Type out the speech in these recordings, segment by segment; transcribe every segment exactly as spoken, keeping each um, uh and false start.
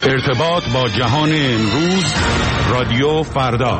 ارتباط با جهان امروز، رادیو فردا.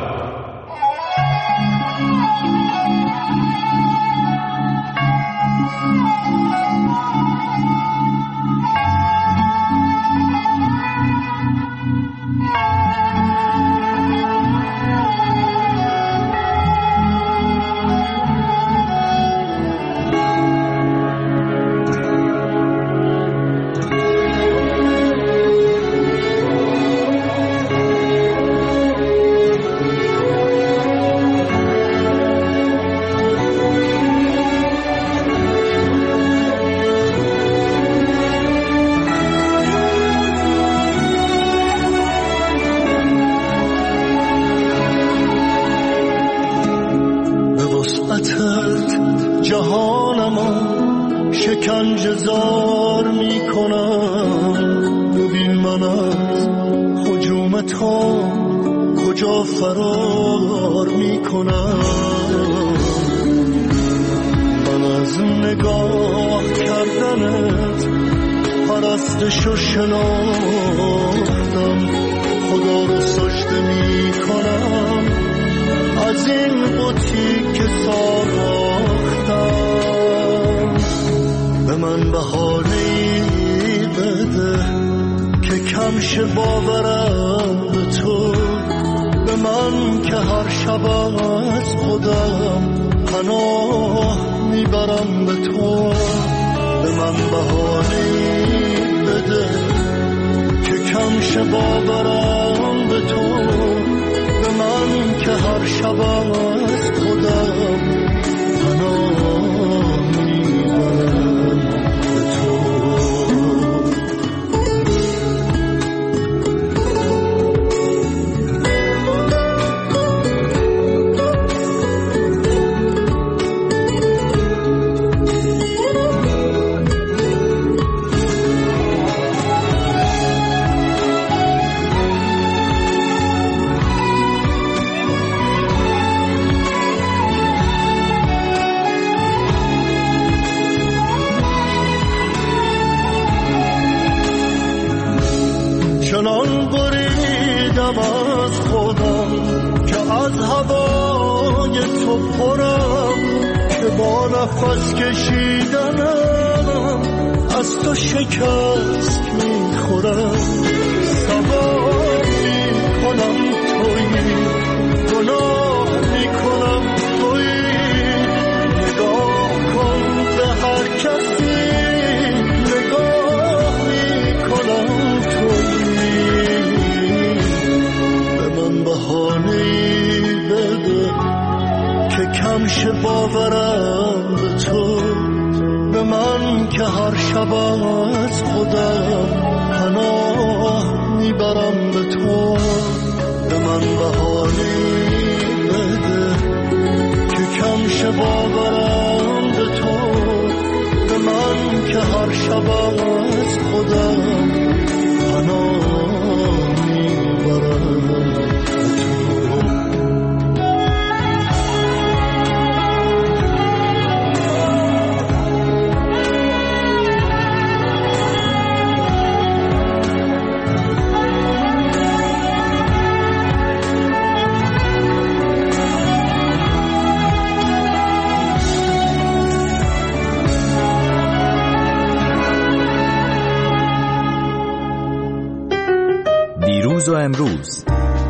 دیروز و امروز،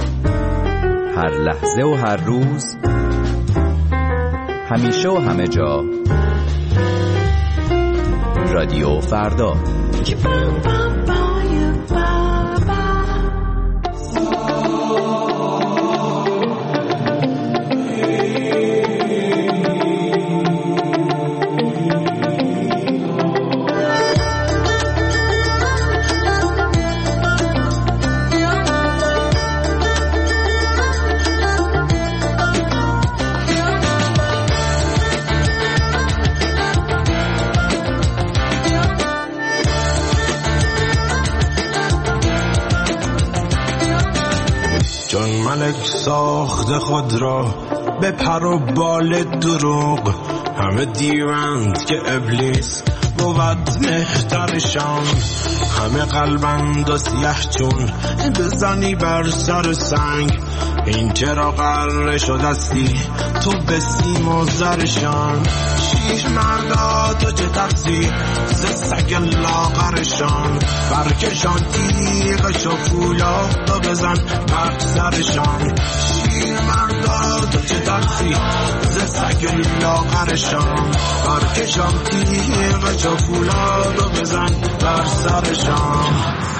هر لحظه و هر روز، همیشه و همه جا، رادیو فردا. ساخت خود را به پر و بال دروغ، همه دیوند که ابلیس بود مهترشان. همه قلبند و سیه چون بزنی بر سر سنگ. این چرا قراره شدستی تو به سیم و زرشان. شیر مردا تو چه ترسی ز سگ لاغرشان. برکشان تیغش و فولاد و بزن بر سرشان. شیر مردا تو چه ترسی ز سگ لاغرشان. برکشان تیغش و فولاد و بزن بر سرشان.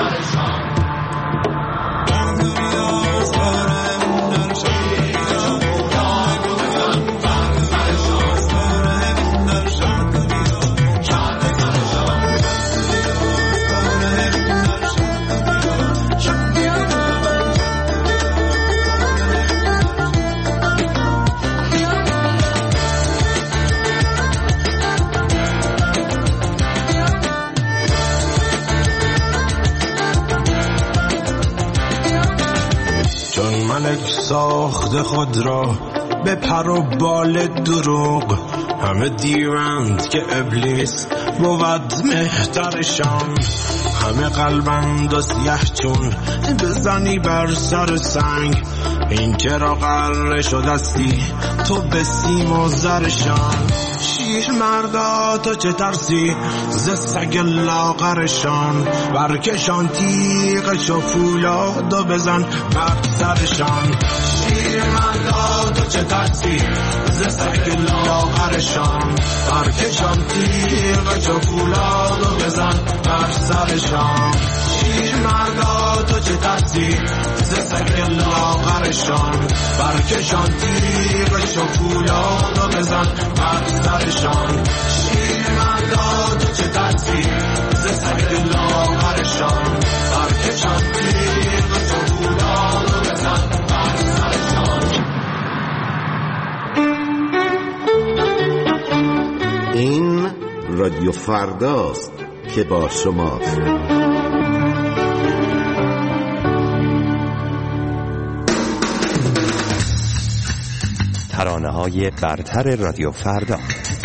ساخت خود را به پر و بال دروغ. همه دیوند که ابلیس بود مهترشان. همه قلبند و سیه چون بزنی بر سر سنگ. این چرا قراره شدستی تو به سیم و زرشان. شیر مردا تو چه ترسی ز سگ لاغرشان. برکشان تیغش و فولاد و بزن بر سرشان. شیر مردا تو چه ترسی ز سگ لاغرشان. برکشان تیغش و فولاد و بزن بر سرشان. شیر مردا تو چه ترسی ز سگ لاغرشان. برکشان تیغش و فولاد و بزن بر سرشان. شیر مردا تو چه ترسی ز سگ لاغرشان. برکشان تیغش و فولاد و بزن بر سرشان. این رادیو فرداست که با شماست. ترانه‌های برتر رادیو فردا.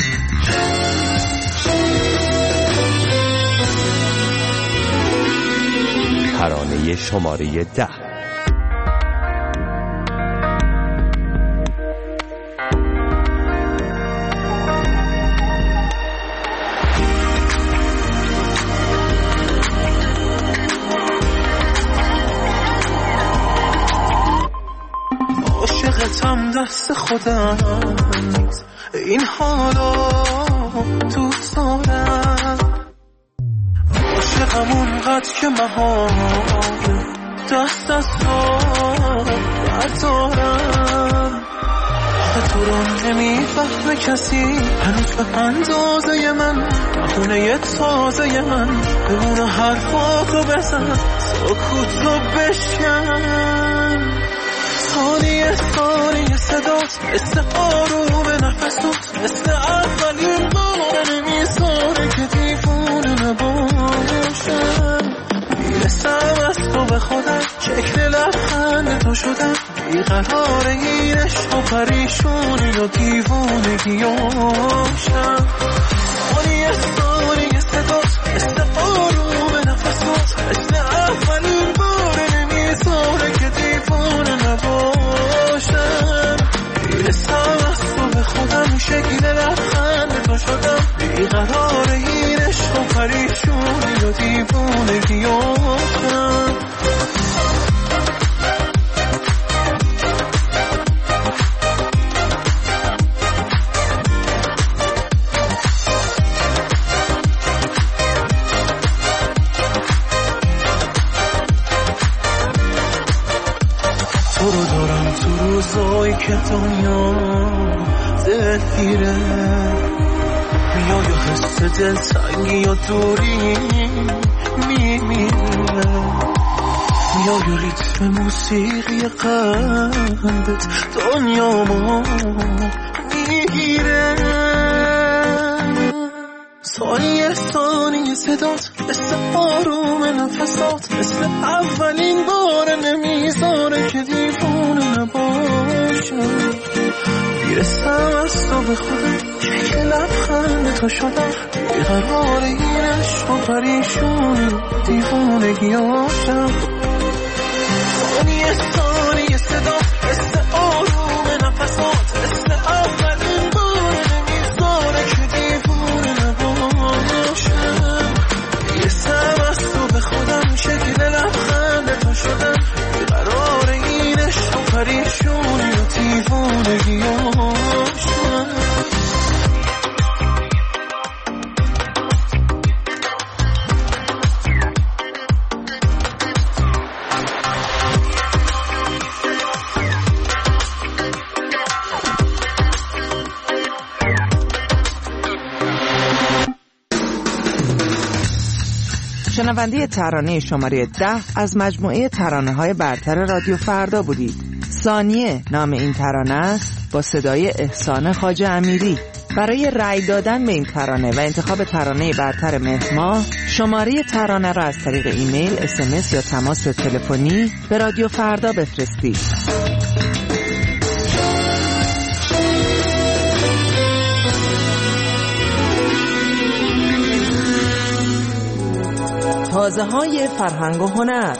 ترانه شماره ده. عاشقتم دست خودم نیست این حالا دوست دارم. عاشقم اونقدر که مهار دست از تو بردارم. تو رو نمیفهمه کسی هنوز به اندازه من. خونه تازه من بمونه حرفاتو بزن سکوتو بشکن. ثانیه ثانیه صدات مثل آروم نفسات مثل اولین بار نمیذاره که دیوونه نباشم. میرسم از تو به خودم شکل لبخند تو شدم. بیقرار این عشق و پریشونی و دیوونگیاشم. ثانیه ثانیه صدات مثل آروم نفسات مثل اولین بار نمیذاره که دیوونه نباشم. میرسم از تو به خودم شکل لبخند تو شدم. بیقرار این عشق و پریشونی و دیوونگیاشم. تو رو دارم تو روزایی که دنیا دلگیره. میای و حس دلتنگی یا دوری میمیره. میای و ریتم موسیقی قلبت دنیامو میگیره. ثانیه ثانیه صدات مثل آروم نفسات مثل اولین بار نمیذاره که دیوونه نباشم. میرسم از تو به خودم شکل لبخند تو شدم بیقرار این عشق و پریشونی دیوانگی آشم ثانیه ثانیه صدا مثل آروم نفسات مثل اولین بار نمیذاره که دیوانه نباشم یه سم از تو به خودم شکل لبخند تو شدم بیقرار این عشق و پریشونی و دیوانگی آشم شنونده ترانه شماره ده از مجموعه ترانه‌های برتر رادیو فردا بودید. ثانیه نام این ترانه است با صدای احسان خواجه امیری. برای رأی دادن به این ترانه و انتخاب ترانه برتر مهر ماه شماره ترانه را از طریق ایمیل، اس ام اس یا تماس تلفنی به رادیو فردا بفرستید. تازه های فرهنگ و هنر.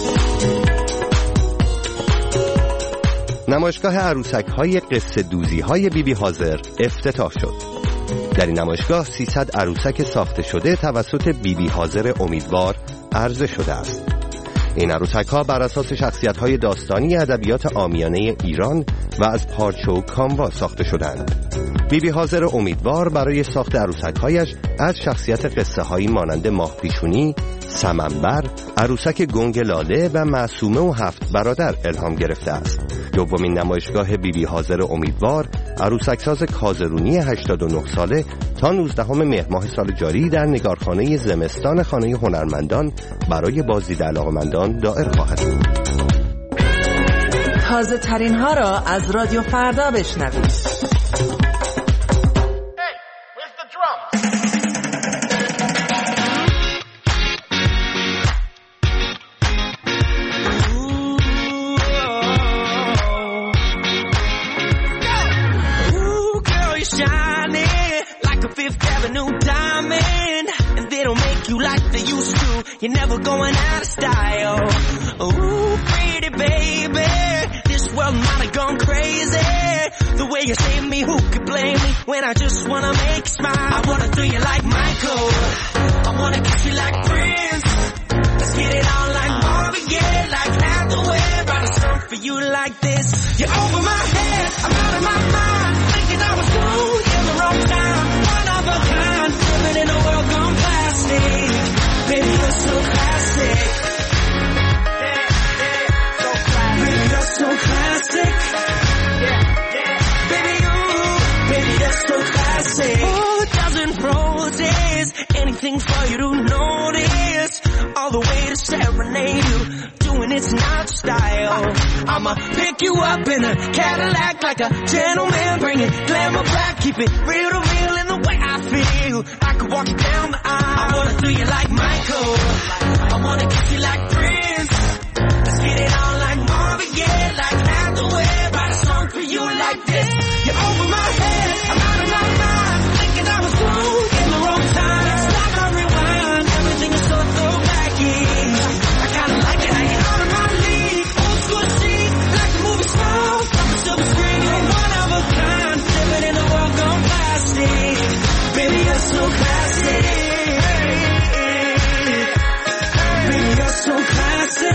نمایشگاه عروسک های قصه دوزی های بی بی حاضر افتتاح شد. در این نمایشگاه سیصد عروسک ساخته شده توسط بی بی حاضر امیدوار عرضه شده است. این عروسک ها بر اساس شخصیت های داستانی ادبیات عامیانه ایران و از پارچه و کاموا ساخته شدند. بی بی حاضر امیدوار برای ساخت عروسک هایش از شخصیت قصه هایی مانند ماه پیشونی، سمنبر، عروسک گنگ لاله و معصومه و هفت برادر الهام گرفته است. دومین نمایشگاه بی بی حاضر امیدوار عروسکساز کازرونی هشتاد و نه ساله تا نوزدهم مهر ماه سال جاری در نگارخانه زمستان خانه هنرمندان برای بازدید علاقه‌مندان دایر خواهد بود. تازه ترین ها را از رادیو فردا بشنوید. You're never going out of style. Ooh, pretty baby, this world might have gone crazy. The way you save me, who could blame me when I just wanna make you smile? I wanna do you like Michael, I wanna kiss you like Prince. Let's get it on like Marvin Gaye, like Hathaway. Write a song for you like this. You're over my head, I'm out of my mind, thinking I was cool in the wrong time. One of a kind, living in a world gone plastic. Baby, you're so classic. Yeah, yeah, so classic. Baby, you're so classic. Yeah, yeah. Baby, you, baby, you're so classic. Oh, a dozen roses, anything for you to notice. All the way to serenade you, doing it's not style. I'ma pick you up in a Cadillac like a gentleman, bring it glamour back, keep it real to real in the way I feel. I could walk you down the aisle. I wanna do you like Michael, I wanna kiss you like Prince. Let's get it on like Marvin Gaye, like Hathaway. Write a song for you like this. You're over my head, I'm out of my mind, thinking I was cool in the wrong time. Stop, I rewind, everything is so throwbacky. I kinda like it how you're out of my league. Old school chic, like the movie stars, on the silver screen. You're one of a kind, living in a world gone plastic. Baby, you're so classic. Baby, you're so classic.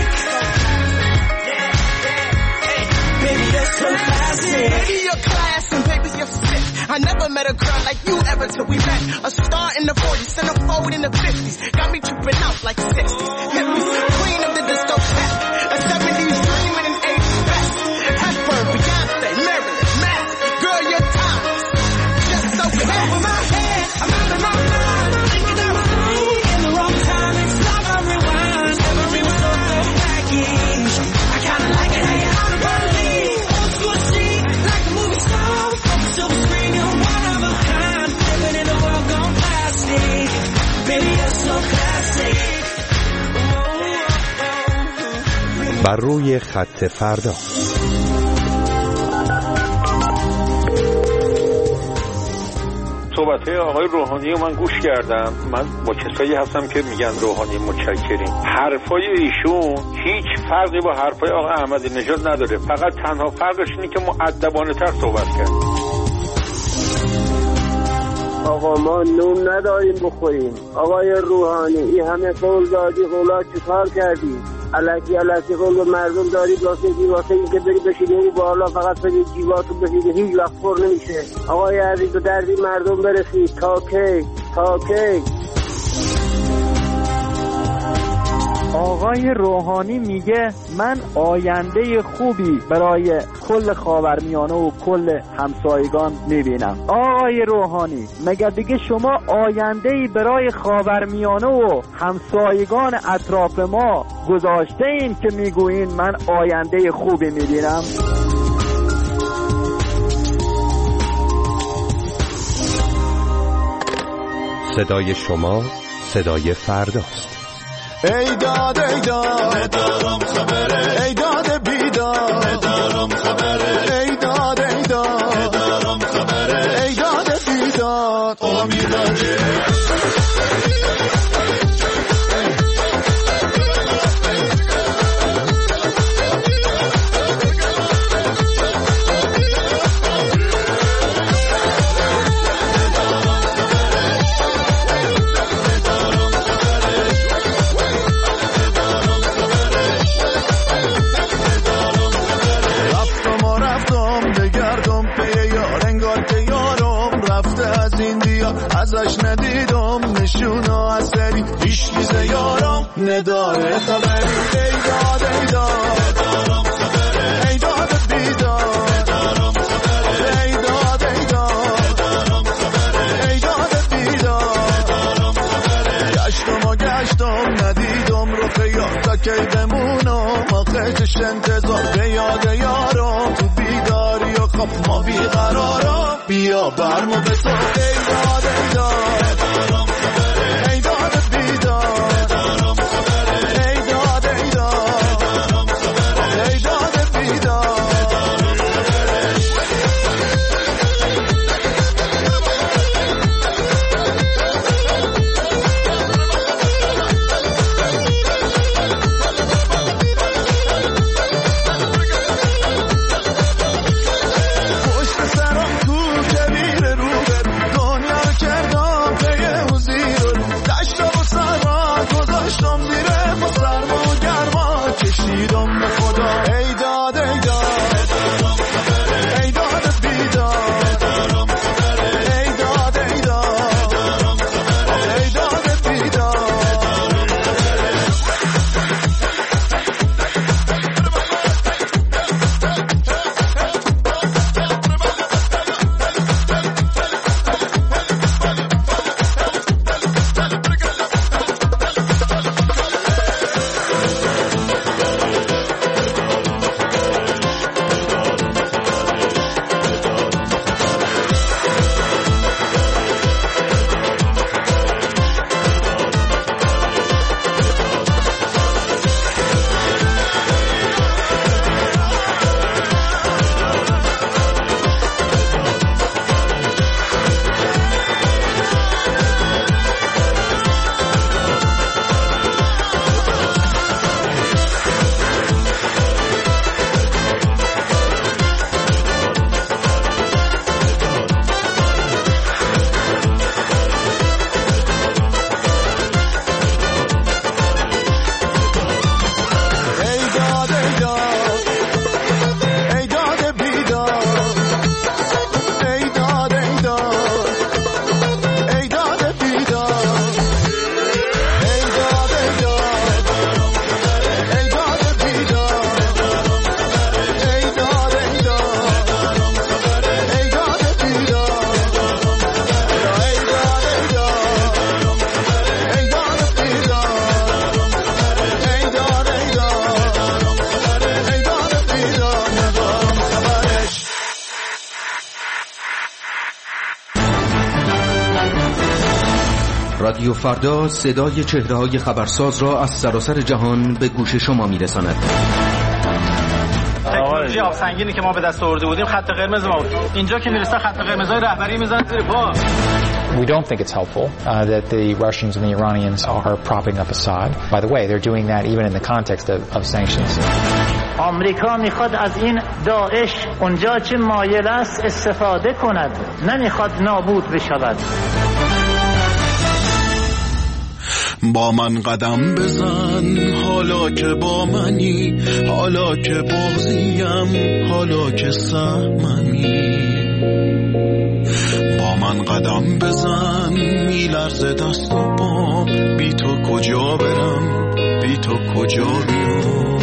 Baby, you're so classic. Baby, you're class and baby, you're sick. I never met a girl like you ever till we met. A star in the forties, centerfold in the fifties. Got me tripping out like sixties. Hippies, queen of the disco pet. A seventies dream and an eighties best. Hepburn, Beyonce, Marilyn, Matt. Girl, you're timeless. Just so bad. Over my head, I'm out of my mind, thinking I was through in the wrong time. It's love, I rewind. Every was so throwbacky. I kinda like it how you're out of my league. Old school chic, like the movie stars, on the silver screen. You're one of a kind, living in a world gone plastic. Baby, you're so classic. بر روی خط فردا. صحبت‌های آقای روحانی رو من گوش کردم. من با کسایی هستم که میگن روحانی متشکریم. حرفای ایشون هیچ فرقی با حرفای آقای احمدی نژاد نداره، فقط تنها فرقش اینه که مؤدبانه‌تر صحبت کرد. آقا ما نون نداریم بخوریم. آقای روحانی این همه قول دادی، قولا چیکار کردی؟ الکی الکی قول به مردم داری واسه این واسه این که بری بشیدی اون بالا فقط بری جیباتو بشیدی هیچ وقت پر نمیشه. آقای عزیز به دردی مردم برسید. تا کی؟ تا کی؟ آقای روحانی میگه من آینده خوبی برای کل خاورمیانه و کل همسایگان میبینم. آقای روحانی مگه دیگه شما آینده‌ای برای خاورمیانه و همسایگان اطراف ما گذاشته این که میگوین من آینده خوبی میبینم؟ صدای شما صدای فرداست. ای داد ای داد ندارم خبره، ای داد بیداد ندارم خبره، ای داد ای داد ندارم خبره، ای داد بیداد امیداره. ازش ندیدم نشونا اثری هیچ چیز یارم نداره خبری. ای داد ای داد ندارم خبره، ای داد بیداد ندارم خبره، ای داد ای داد ندارم خبره، ای داد بیداد ندارم خبره. گشتم و گشتم ندیدم رو خیال تا کی بمونم آخه چش انتظار به یاد یارم تو بیداری و خواب ما بیقرارم بیا برمو بسا. ای داد ای داد ندارم خبره، ای داد بیداد ندارم خبره، ای داد ای داد ندارم خبره، ای داد بیداد. رادیو فردا صدای چهره‌های خبرساز را از سراسر جهان به گوش شما می‌رساند. تکنولوژی آب سنگینی که ما به دست آورده بودیم خط قرمز ما بود. اینجا که میرسه خط قرمزای رهبری میزنه زیر پا. We don't think it's helpful uh, that the Russians and the Iranians are propping up Assad. By the way, they're doing that even in the context of, of sanctions. آمریکا میخواد از این داعش اونجا چه مایل است استفاده کند، نمیخواد نابود بشود. با من قدم بزن حالا که با منی، حالا که بازیم، حالا که سهممی. با من قدم بزن میلرزه دست و پام، بی تو کجا برم، بی تو کجا بیام.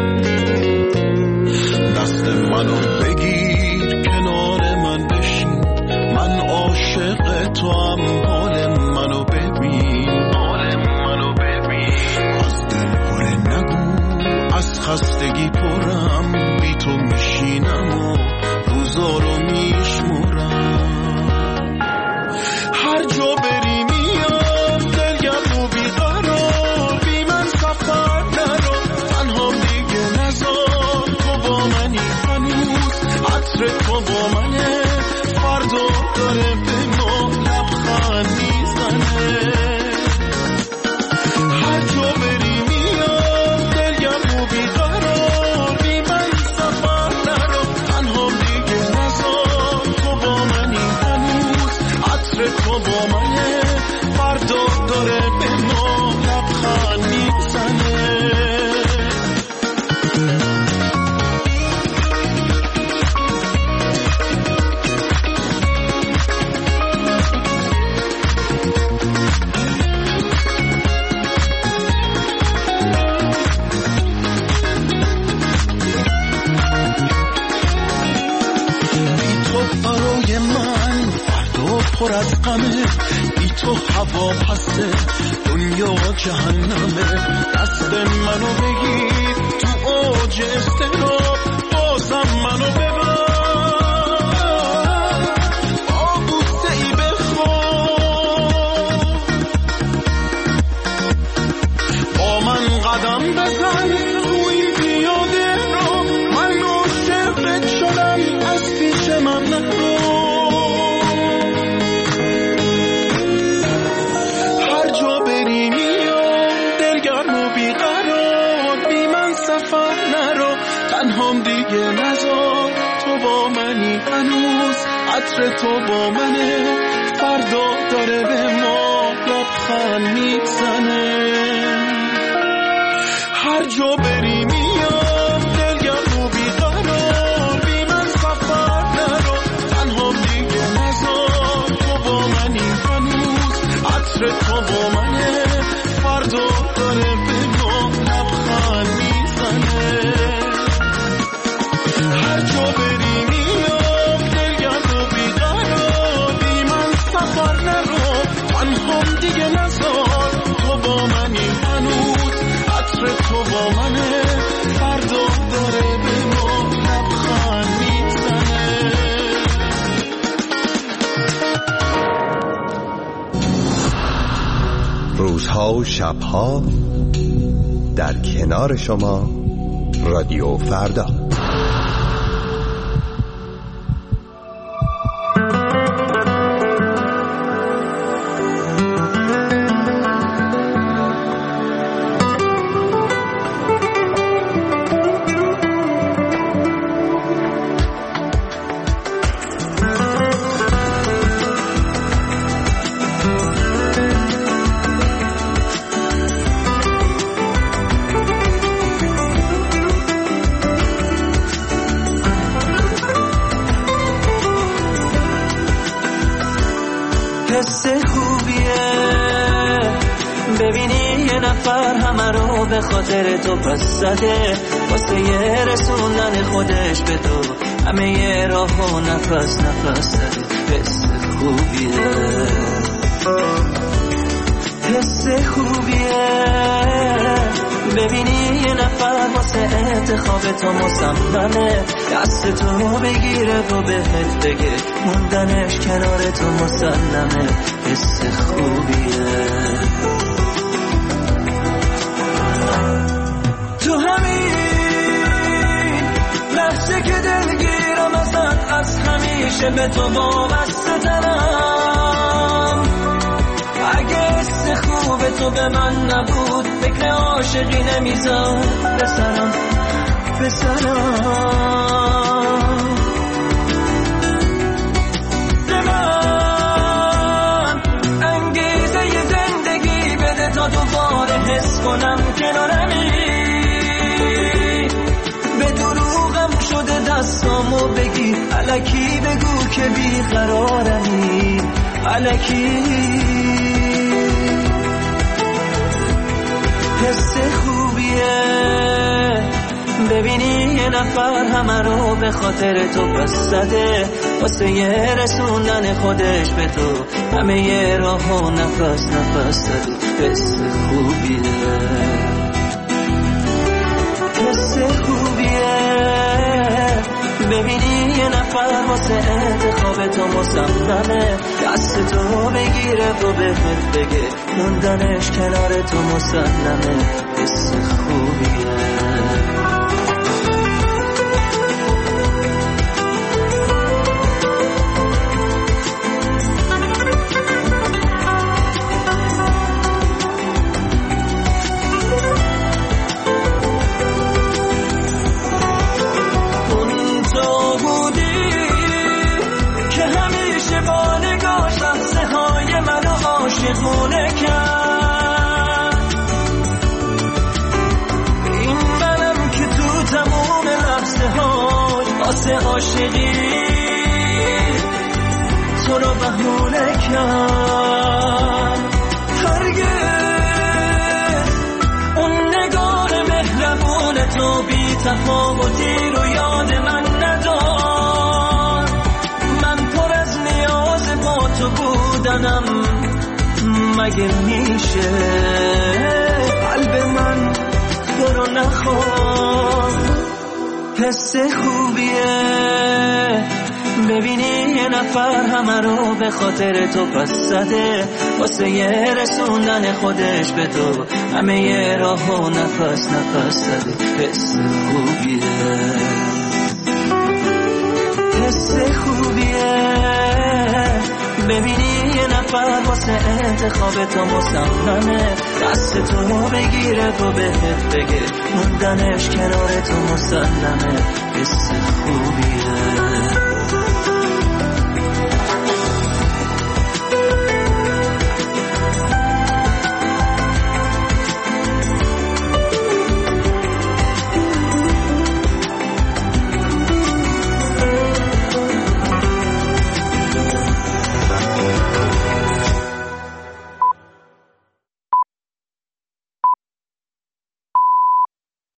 دست منو بگیر کنار من بشین، من عاشق تو هم، حال منو ببین، حال منو ببین. از دل پره نگو، از خستگی پرم، بی تو میشینم و روزا رو میشمرم. هر جا بری میام دلگم و بیقرار، بی من سفر نرو، تنها دیگه نزار. تو با منی هنوز، عطر تو با منه، فردا داره به ما لبخند میزنه. هر جا بری میام دلگم و بیقرار، بی من سفر نرو، تنها دیگه نزار. تو با منی هنوز، عطر تو با منه، فردا داره به ما لبخند میزنه. پر از غمه، بی تو هوا پسه، دنیا جهنمه. دست منو بگیر تو اوج استراب، بازم منو ببر، با بوسه ای بخواب. با من قدم بزن تو این پیاده رو، من عاشقت شدم، از پیش من نرو. تنهام دیگه نزار، تو با منی هنوز، عطر تو با منه، فردا داره به ما لبخند میزنه. هر جا بری میام دلگم و بیقرار، بی من سفر نرو، تنهام دیگه نزار. تو با منی هنوز، عطر تو با منه، فردا داره به ما لبخند میزنه. هر جا بری میام دلگم و بیقرار، بی من سفر نرو، تنهام دیگه نزار. تو با منی هنوز، عطر تو با منه، فردا داره به ما لبخند میزنه. روزها و شبها در کنار شما، رادیو فردا. حس خوبیه ببینی یه نفر همه رو به خاطر تو پس زده، واسه یه رسوندن خودش به تو همه یه راه و نفس نفس زده. حس خوبیه، حس خوبیه ببینی یه نفر واسه انتخاب تو مصممه، دست تو بگیره و بهت بگه موندنش کنار تو مسلمه. حس خوبیه، تو همین لحظه که دلگیرم ازت، از همیشه به تو وابسته ترم. خوب تو به من نبود فکر عاشقی نمیذار بسرم بسرم زمان انگیزه زندگی بده تا دوباره حس کنم کنارمی به دروغم شده دستامو بگیر الکی بگو که بیقرارمی الکی حس خوبیه ببینی یه نفر همه رو به خاطر تو پس زده واسه یه رسوندن خودش به تو همه یه راه و نفس نفس زده حس خوبیه حس خوبیه ببینی یه نفر واسه انتخاب تو مصممه دست تو بگیره و بهت بگه موندنش کنار تو مسلمه حس خوبیه عاشقونه کرد این منم که تو تموم لحظه های واسه عاشقی تو رو بهونه کرد هرگز اون نگاه مهربون تو بی تفاوتی رو یاد من ندار من پر از نیاز با تو بودنم مگه میشه قلب من تو رو نخواد حس خوبیه ببینی یه نفر همه رو به خاطر تو پس زده واسه یه رسوندن خودش به تو همه یه راه و نفس نفس زده حس خوبیه حس خوبیه ببینی یه نفر واسه انتخاب تو مصممه دست تو بگیره و بهت بگه موندنش کنار تو مسلمه حس خوبیه